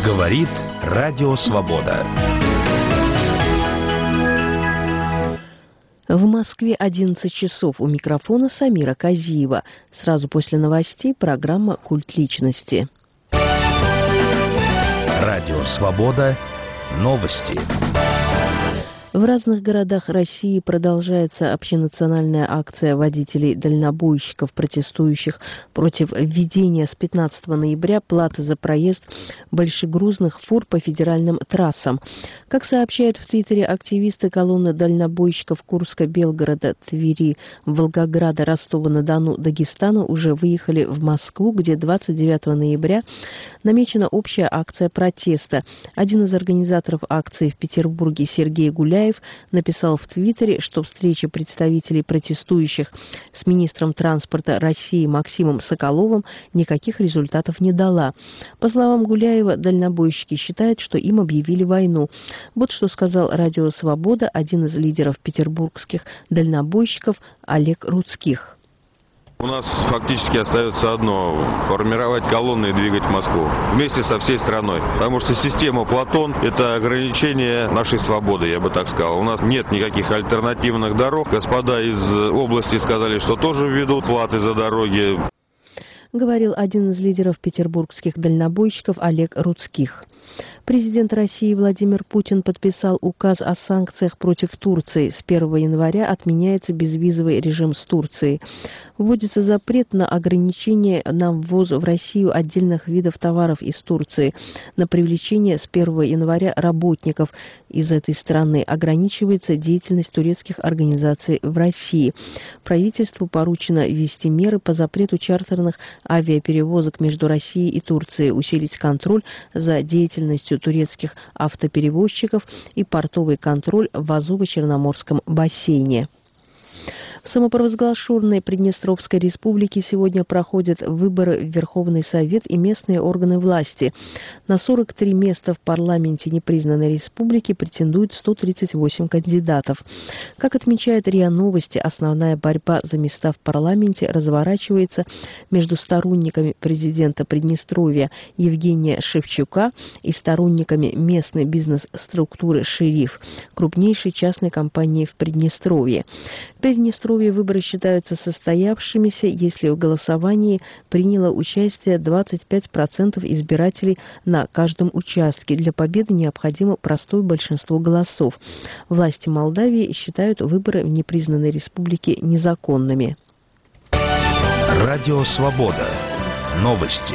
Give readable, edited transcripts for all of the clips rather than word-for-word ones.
Говорит Радио Свобода. В Москве 11 часов. У микрофона Самира Казиева. Сразу после новостей программа «Культ личности». Радио Свобода. Новости. В разных городах России продолжается общенациональная акция водителей-дальнобойщиков, протестующих против введения с 15 ноября платы за проезд большегрузных фур по федеральным трассам. Как сообщают в Твиттере активисты, колонны дальнобойщиков Курска, Белгорода, Твери, Волгограда, Ростова-на-Дону, Дагестана уже выехали в Москву, где 29 ноября намечена общая акция протеста. Один из организаторов акции в Петербурге, Сергей Гуляев, написал в Твиттере, что встреча представителей протестующих с министром транспорта России Максимом Соколовым никаких результатов не дала. По словам Гуляева, дальнобойщики считают, что им объявили войну. Вот что сказал Радио Свобода один из лидеров петербургских дальнобойщиков Олег Рудских. У нас фактически остается одно – формировать колонны и двигать Москву вместе со всей страной. Потому что система Платон – это ограничение нашей свободы, я бы так сказал. У нас нет никаких альтернативных дорог. Господа из области сказали, что тоже введут платы за дороги. Говорил один из лидеров петербургских дальнобойщиков Олег Рудских. Президент России Владимир Путин подписал указ о санкциях против Турции. С 1 января отменяется безвизовый режим с Турцией. Вводится запрет на ограничение на ввоз в Россию отдельных видов товаров из Турции. На привлечение с 1 января работников из этой страны ограничивается деятельность турецких организаций в России. Правительству поручено ввести меры по запрету чартерных авиаперевозок между Россией и Турцией, усилить контроль за деятельностью турецких автоперевозчиков и портовый контроль в Азово-Черноморском бассейне. В самопровозглашенной Приднестровской республике сегодня проходят выборы в Верховный Совет и местные органы власти. На 43 места в парламенте непризнанной республики претендуют 138 кандидатов. Как отмечает РИА Новости, основная борьба за места в парламенте разворачивается между сторонниками президента Приднестровья Евгения Шевчука и сторонниками местной бизнес-структуры «Шериф», крупнейшей частной компании в Приднестровье. В Приднестровье выборы считаются состоявшимися, если в голосовании приняло участие 25% избирателей на каждом участке. Для победы необходимо простое большинство голосов. Власти Молдавии считают выборы в непризнанной республике незаконными. Радио Свобода. Новости.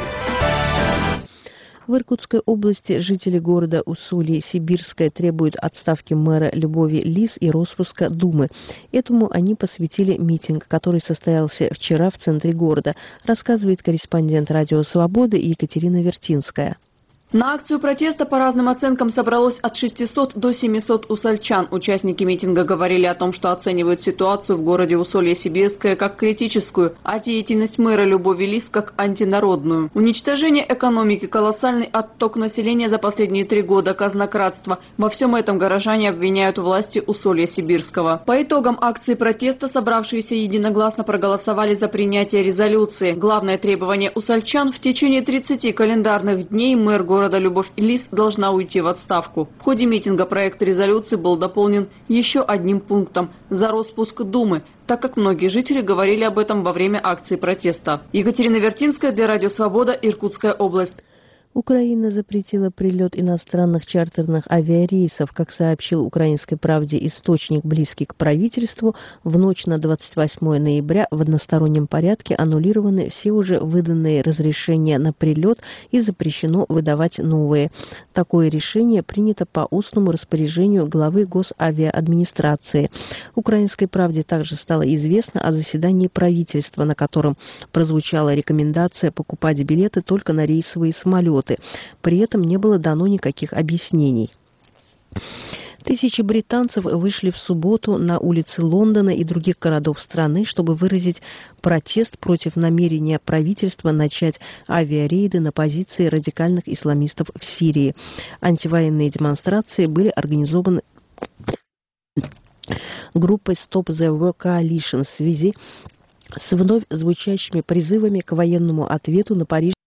В Иркутской области жители города Усолье-Сибирское требуют отставки мэра Любови Лис и распуска Думы. Этому они посвятили митинг, который состоялся вчера в центре города, рассказывает корреспондент Радио Свободы Екатерина Вертинская. На акцию протеста по разным оценкам собралось от 600 до 700 усольчан. Участники митинга говорили о том, что оценивают ситуацию в городе Усолье-Сибирское как критическую, а деятельность мэра Любови Лис как антинародную. Уничтожение экономики, колоссальный отток населения за последние 3 года, казнократство. Во всем этом горожане обвиняют власти Усолья-Сибирского. По итогам акции протеста собравшиеся единогласно проголосовали за принятие резолюции. Главное требование усольчан – в течение 30 календарных дней мэр города Любовь Лис должна уйти в отставку. В ходе митинга проект резолюции был дополнен еще одним пунктом – за распуск Думы, так как многие жители говорили об этом во время акции протеста. Екатерина Вертинская для Радио Свобода, Иркутская область. Украина запретила прилет иностранных чартерных авиарейсов. Как сообщил «Украинской правде» источник, близкий к правительству, в ночь на 28 ноября в одностороннем порядке аннулированы все уже выданные разрешения на прилет и запрещено выдавать новые. Такое решение принято по устному распоряжению главы госавиаадминистрации. «Украинской правде» также стало известно о заседании правительства, на котором прозвучала рекомендация покупать билеты только на рейсовые самолеты. При этом не было дано никаких объяснений. Тысячи британцев вышли в субботу на улицы Лондона и других городов страны, чтобы выразить протест против намерения правительства начать авиарейды на позиции радикальных исламистов в Сирии. Антивоенные демонстрации были организованы группой Stop the War Coalition в связи с вновь звучащими призывами к военному ответу на Париж.